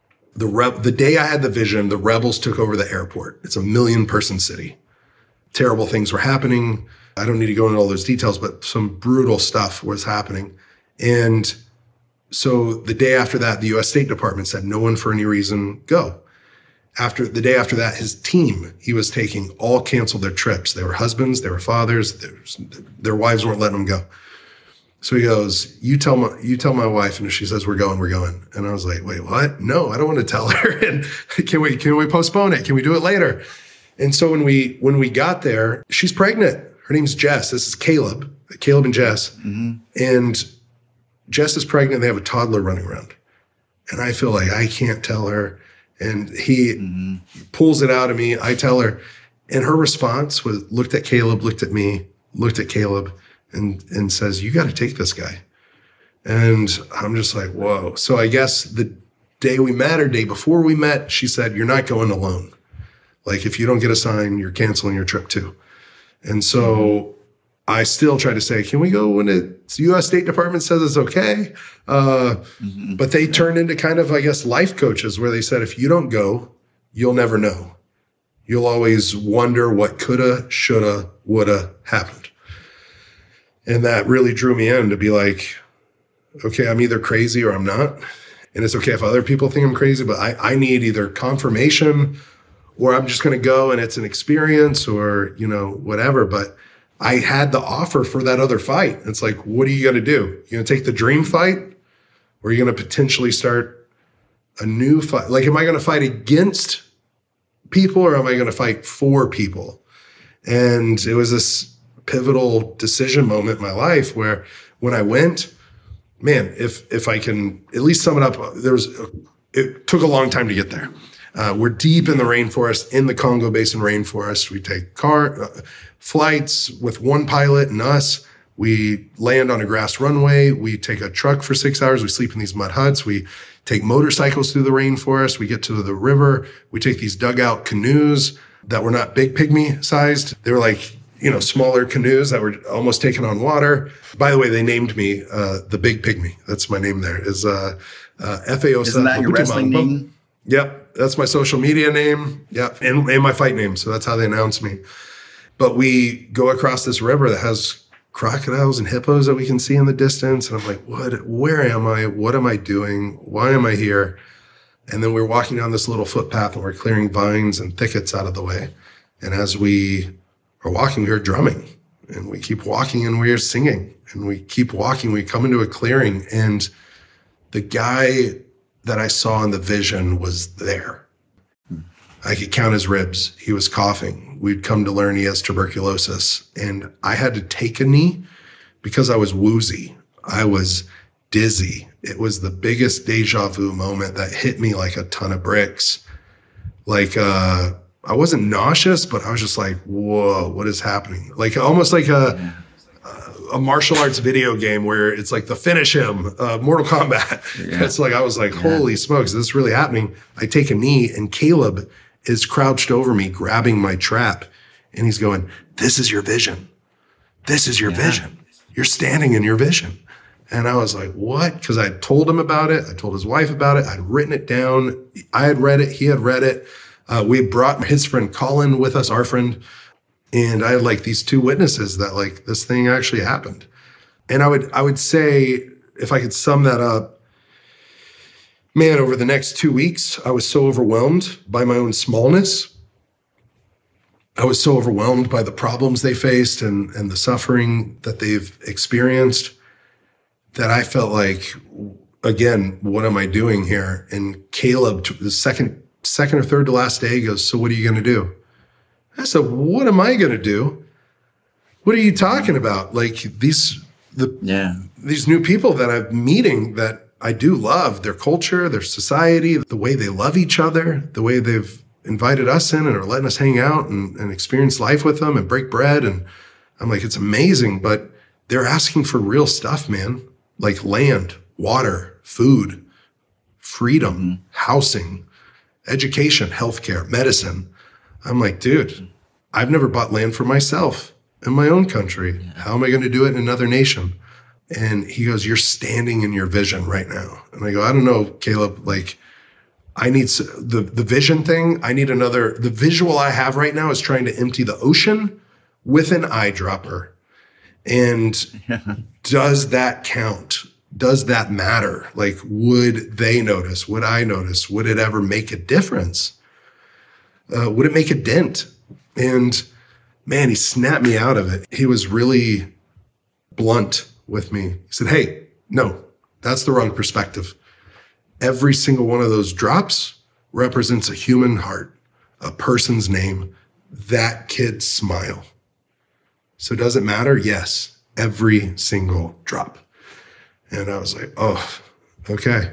Speaker 1: the day I had the vision, the rebels took over the airport. It's a 1 million person city. Terrible things were happening. I don't need to go into all those details, but some brutal stuff was happening. And so the day after that, the U.S. State Department said, no one for any reason, go. The day after that, his team he was taking all canceled their trips. They were husbands, they were fathers, their wives weren't letting them go. So he goes, you tell my wife, and if she says we're going, we're going. And I was like, wait, what? No, I don't want to tell her. And can we postpone it? Can we do it later? And so when we got there, she's pregnant. Her name's Jess. This is Caleb and Jess. And Jess is pregnant. They have a toddler running around. And I feel like I can't tell her. And he pulls it out of me. I tell her. And her response was, looked at Caleb, looked at me, looked at Caleb, and says, you got to take this guy. And I'm just like, whoa. So I guess the day we met or day before we met, she said, you're not going alone. Like, if you don't get a sign, you're canceling your trip too. And so I still try to say, can we go when the U.S. State Department says it's okay? But they turned into kind of, I guess, life coaches where they said, if you don't go, you'll never know. You'll always wonder what coulda, shoulda, woulda happened. And that really drew me in to be like, okay, I'm either crazy or I'm not. And it's okay if other people think I'm crazy, but I need either confirmation or I'm just going to go and it's an experience or, whatever. But I had the offer for that other fight. It's like, what are you going to do? You going to take the dream fight or are you going to potentially start a new fight? Like, am I going to fight against people or am I going to fight for people? And it was this pivotal decision moment in my life where when I went, man, if I can at least sum it up, it took a long time to get there. We're deep in the rainforest, in the Congo Basin rainforest. We take flights with one pilot and us. We land on a grass runway. We take a truck for 6 hours. We sleep in these mud huts. We take motorcycles through the rainforest. We get to the river. We take these dugout canoes that were not big pygmy sized. They were like, smaller canoes that were almost taking on water. By the way, they named me the Big Pygmy. That's my name there. Is Efeosa.
Speaker 3: Isn't that your wrestling name?
Speaker 1: Yep. That's my social media name. Yep. And my fight name. So that's how they announce me. But we go across this river that has crocodiles and hippos that we can see in the distance. And I'm like, where am I? What am I doing? Why am I here? And then we're walking down this little footpath and we're clearing vines and thickets out of the way. And as we are walking, we're drumming, and we keep walking and we're singing, and we keep walking. We come into a clearing, and the guy that I saw in the vision was there. I could count his ribs. He was coughing. We'd come to learn he has tuberculosis, and I had to take a knee because I was woozy. I was dizzy. It was the biggest deja vu moment that hit me like a ton of bricks. I wasn't nauseous, but I was just like, whoa, what is happening? Like almost like a martial arts video game where it's like the finish him, Mortal Kombat. Yeah. It's like, I was like, holy smokes, is this really happening? I take a knee and Caleb is crouched over me, grabbing my trap. And he's going, this is your vision. This is your vision. You're standing in your vision. And I was like, what? Because I told him about it. I told his wife about it. I'd written it down. I had read it. He had read it. We brought his friend Colin with us, our friend. And I had like these two witnesses that like this thing actually happened. And I would say, if I could sum that up, man, over the next 2 weeks, I was so overwhelmed by my own smallness. I was so overwhelmed by the problems they faced and the suffering that they've experienced that I felt like, again, what am I doing here? And Caleb, the second or third to last day, goes, so what are you going to do? I said, what am I going to do? What are you talking about? Like these new people that I'm meeting that I do love, their culture, their society, the way they love each other, the way they've invited us in and are letting us hang out and experience life with them and break bread. And I'm like, it's amazing, but they're asking for real stuff, man. Like land, water, food, freedom, housing, education, healthcare, medicine. I'm like, dude, I've never bought land for myself in my own country. How am I going to do it in another nation? And he goes, you're standing in your vision right now. And I go, I don't know, Caleb, like I need the vision thing. I need the visual I have right now is trying to empty the ocean with an eyedropper. And does that count? Does that matter? Like, would they notice? Would I notice? Would it ever make a difference? Would it make a dent? And man, he snapped me out of it. He was really blunt with me. He said, hey, no, that's the wrong perspective. Every single one of those drops represents a human heart, a person's name, that kid's smile. So does it matter? Yes, every single drop. And I was like, oh, okay.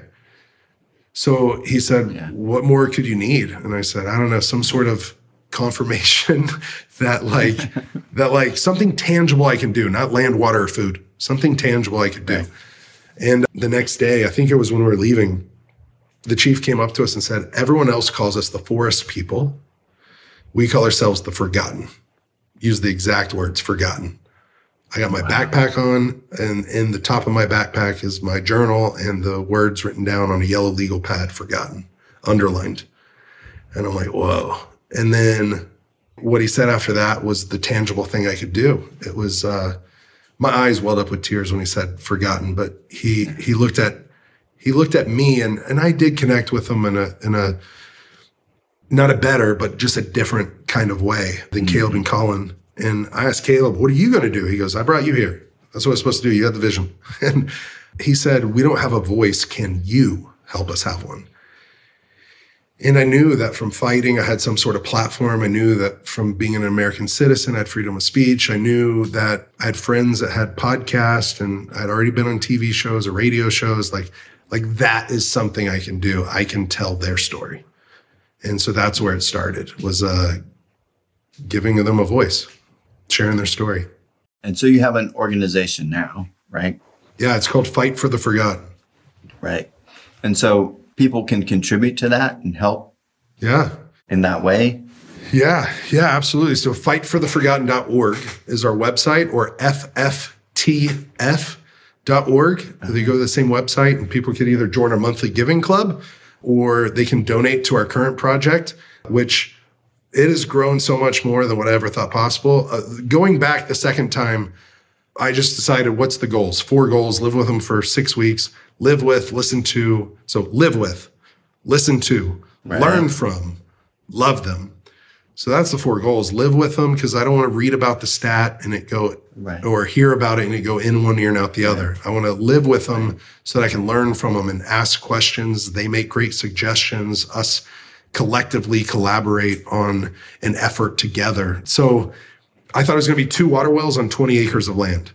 Speaker 1: So he said, what more could you need? And I said, I don't know, some sort of confirmation that like something tangible I can do, not land, water, or food, something tangible I could do. And the next day, I think it was when we were leaving, the chief came up to us and said, everyone else calls us the forest people. We call ourselves the forgotten. Use the exact words, forgotten. I got my backpack on, and in the top of my backpack is my journal and the words written down on a yellow legal pad, forgotten, underlined. And I'm like, whoa. And then what he said after that was the tangible thing I could do. It was, my eyes welled up with tears when he said forgotten, but he looked at me and I did connect with him in a not a better, but just a different kind of way than Caleb and Colin. And I asked Caleb, what are you going to do? He goes, I brought you here. That's what I'm supposed to do. You had the vision. And he said, we don't have a voice. Can you help us have one? And I knew that from fighting, I had some sort of platform. I knew that from being an American citizen, I had freedom of speech. I knew that I had friends that had podcasts, and I'd already been on TV shows or radio shows. Like that is something I can do. I can tell their story. And so that's where it started, was giving them a voice, sharing their story.
Speaker 3: And so you have an organization now, right?
Speaker 1: Yeah, it's called Fight for the Forgotten.
Speaker 3: Right. And so people can contribute to that and help in that way?
Speaker 1: Yeah, absolutely. So fightfortheforgotten.org is our website, or FFTF.org. They go to the same website, and people can either join our monthly giving club or they can donate to our current project, which it has grown so much more than what I ever thought possible. Going back the second time, I just decided, what's the goals? 4 goals: live with them for 6 weeks, live with, listen to. So live with, listen to, learn from, love them. So that's the 4 goals. Live with them, because I don't want to read about the stat and it go, or hear about it and it go in one ear and out the other. I want to live with them so that I can learn from them and ask questions. They make great suggestions. Us collectively collaborate on an effort together. So I thought it was going to be 2 water wells on 20 acres of land.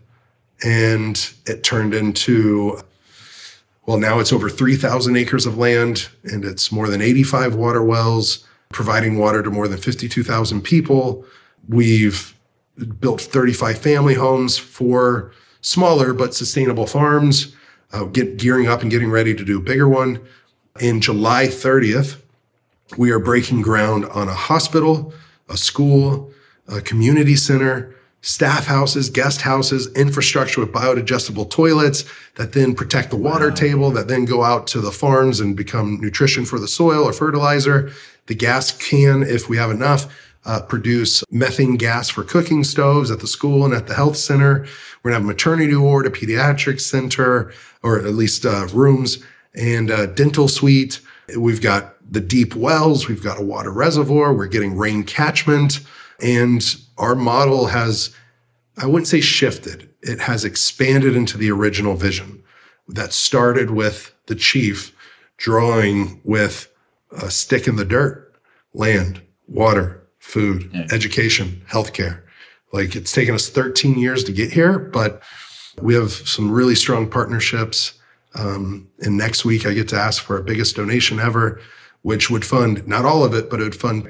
Speaker 1: And it turned into, well, now it's over 3,000 acres of land, and it's more than 85 water wells, providing water to more than 52,000 people. We've built 35 family homes, 4 smaller but sustainable farms, gearing up and getting ready to do a bigger one. In July 30th, we are breaking ground on a hospital, a school, a community center, staff houses, guest houses, infrastructure with biodigestible toilets that then protect the water table, that then go out to the farms and become nutrition for the soil or fertilizer. The gas can, if we have enough, produce methane gas for cooking stoves at the school and at the health center. We're gonna have a maternity ward, a pediatric center, or at least rooms, and a dental suite. We've got the deep wells. We've got a water reservoir. We're getting rain catchment. And our model has, I wouldn't say shifted, it has expanded into the original vision that started with the chief drawing with a stick in the dirt: land, water, food, education, healthcare. Like, it's taken us 13 years to get here, but we have some really strong partnerships. And next week I get to ask for our biggest donation ever, which would fund, not all of it, but it would fund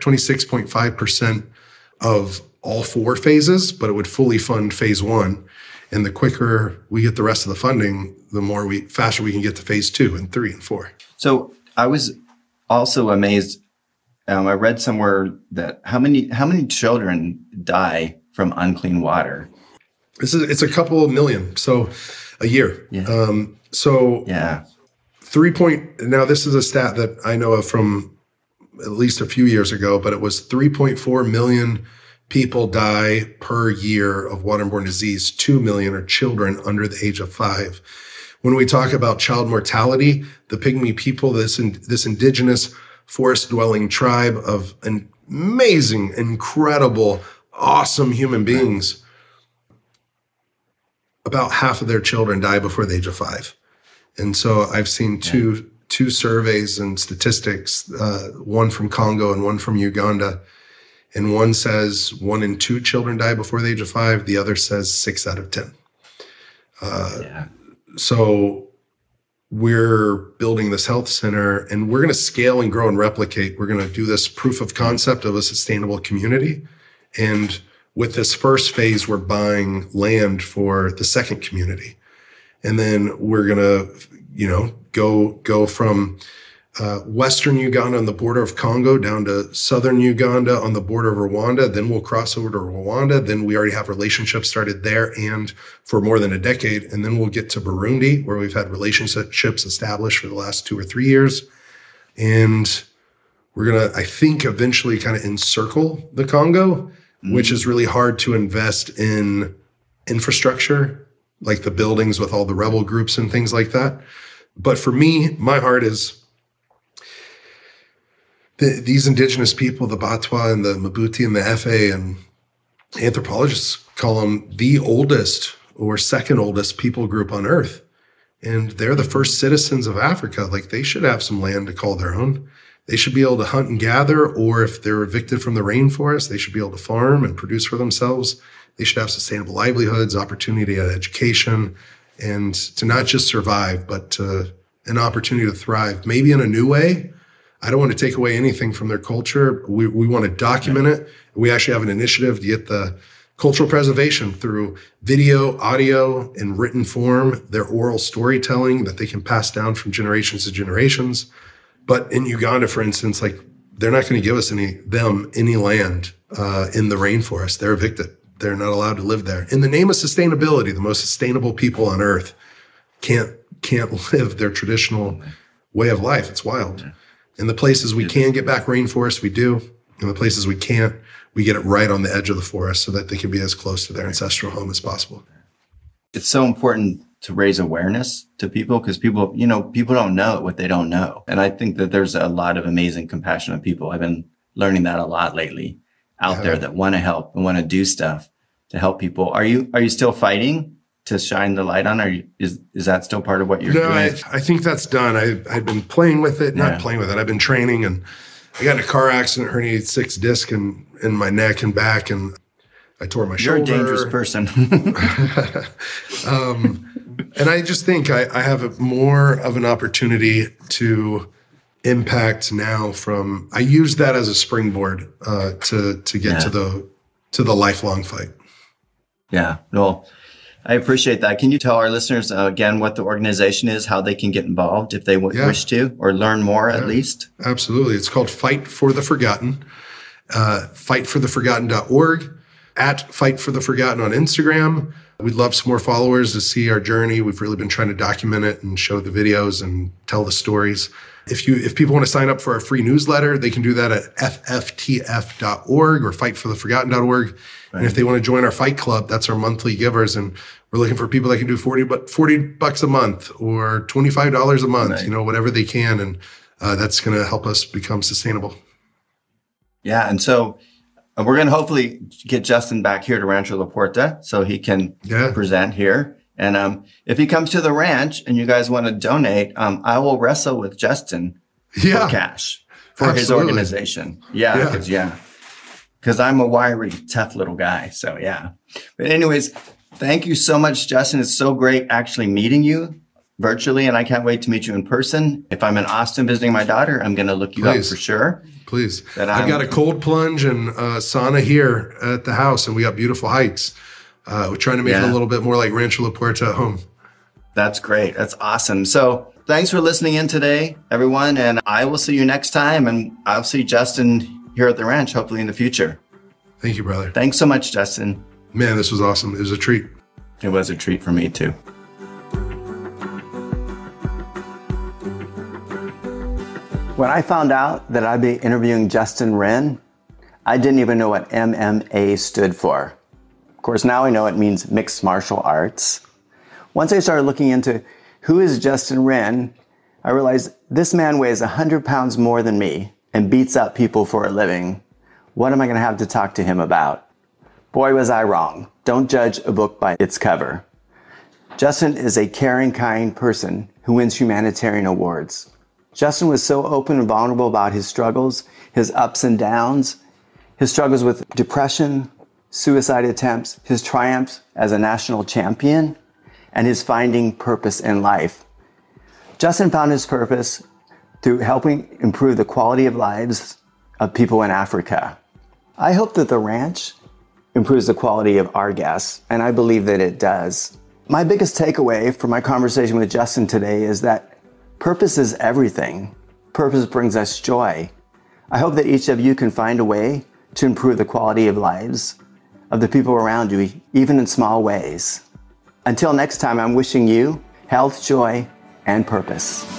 Speaker 1: 26.5% of all 4 phases, but it would fully fund phase 1. And the quicker we get the rest of the funding, the faster we can get to phase 2 and 3 and 4.
Speaker 3: So I was also amazed. I read somewhere that how many children die from unclean water?
Speaker 1: It's a couple of million, so a year.
Speaker 3: Yeah.
Speaker 1: Now this is a stat that I know of from at least a few years ago, but it was 3.4 million people die per year of waterborne disease. 2 million are children under the age of 5. When we talk about child mortality, the Pygmy people, this indigenous forest-dwelling tribe of an amazing, incredible, awesome human beings, about half of their children die before the age of 5. And so I've seen two surveys and statistics, one from Congo and one from Uganda. And one says 1 in 2 children die before the age of 5. The other says 6 out of 10. So we're building this health center, and we're going to scale and grow and replicate. We're going to do this proof of concept of a sustainable community. And with this first phase, we're buying land for the second community. And then we're going to, go from western Uganda on the border of Congo down to southern Uganda on the border of Rwanda. Then we'll cross over to Rwanda. Then we already have relationships started there and for more than a decade. And then we'll get to Burundi, where we've had relationships established for the last 2 or 3 years. And we're going to, I think, eventually kind of encircle the Congo, which is really hard to invest in infrastructure, like the buildings with all the rebel groups and things like that. But for me, my heart is these indigenous people, the Batwa and the Mabuti and the Efe, and anthropologists call them the oldest or second oldest people group on earth. And they're the first citizens of Africa. Like, they should have some land to call their own. They should be able to hunt and gather, or if they're evicted from the rainforest, they should be able to farm and produce for themselves. They should have sustainable livelihoods, opportunity at education, and to not just survive, but an opportunity to thrive, maybe in a new way. I don't want to take away anything from their culture. We want to document it. We actually have an initiative to get the cultural preservation through video, audio, and written form, their oral storytelling that they can pass down from generations to generations. But in Uganda, for instance, like they're not going to give us any land in the rainforest. They're evicted. They're not allowed to live there. In the name of sustainability, the most sustainable people on earth can't live their traditional way of life. It's wild. In the places we can get back rainforest, we do. In the places we can't, we get it right on the edge of the forest so that they can be as close to their ancestral home as possible.
Speaker 3: It's so important to raise awareness to people because people don't know what they don't know. And I think that there's a lot of amazing, compassionate people. I've been learning that a lot lately out there that want to help and want to do stuff to help people. Are you still fighting to shine the light on? Is that still part of what you're doing?
Speaker 1: No, I think that's done. I've been playing with it, not playing with it. I've been training, and I got in a car accident, herniated 6 discs in my neck and back, and I tore my shoulder.
Speaker 3: You're a dangerous person.
Speaker 1: And I just think I have more of an opportunity to impact now I use that as a springboard to get to the lifelong fight.
Speaker 3: Yeah. Well, I appreciate that. Can you tell our listeners again what the organization is, how they can get involved if they wish to, or learn more at least?
Speaker 1: Absolutely. It's called Fight for the Forgotten, fightfortheforgotten.org, at Fight for the Forgotten on Instagram. We'd love some more followers to see our journey. We've really been trying to document it and show the videos and tell the stories. If people want to sign up for our free newsletter, they can do that at fftf.org or fightfortheforgotten.org. Right. And if they want to join our fight club, that's our monthly givers. And we're looking for people that can do $40 a month or $25 a month, whatever they can. And that's going to help us become sustainable.
Speaker 3: Yeah. And so we're going to hopefully get Justin back here to Rancho La Puerta so he can present here. And if he comes to the ranch and you guys want to donate, I will wrestle with Justin for cash for his organization. Because I'm a wiry, tough little guy. So, yeah. But anyways, thank you so much, Justin. It's so great actually meeting you virtually, and I can't wait to meet you in person. If I'm in Austin visiting my daughter, I'm going to look you up for sure.
Speaker 1: Please. I've got a cold plunge and sauna here at the house, and we got beautiful hikes. We're trying to make it a little bit more like Rancho La Puerta at home.
Speaker 3: That's great. That's awesome. So thanks for listening in today, everyone. And I will see you next time. And I'll see Justin here at the ranch, hopefully in the future.
Speaker 1: Thank you, brother.
Speaker 3: Thanks so much, Justin.
Speaker 1: Man, this was awesome. It was a treat.
Speaker 3: It was a treat for me, too.
Speaker 2: When I found out that I'd be interviewing Justin Wren, I didn't even know what MMA stood for. Of course, now I know it means mixed martial arts. Once I started looking into who is Justin Wren, I realized this man weighs 100 pounds more than me and beats up people for a living. What am I going to have to talk to him about? Boy, was I wrong. Don't judge a book by its cover. Justin is a caring, kind person who wins humanitarian awards. Justin was so open and vulnerable about his struggles, his ups and downs, his struggles with depression, suicide attempts, his triumphs as a national champion, and his finding purpose in life. Justin found his purpose through helping improve the quality of lives of people in Africa. I hope that the ranch improves the quality of our guests, and I believe that it does. My biggest takeaway from my conversation with Justin today is that purpose is everything. Purpose brings us joy. I hope that each of you can find a way to improve the quality of lives of the people around you, even in small ways. Until next time, I'm wishing you health, joy, and purpose.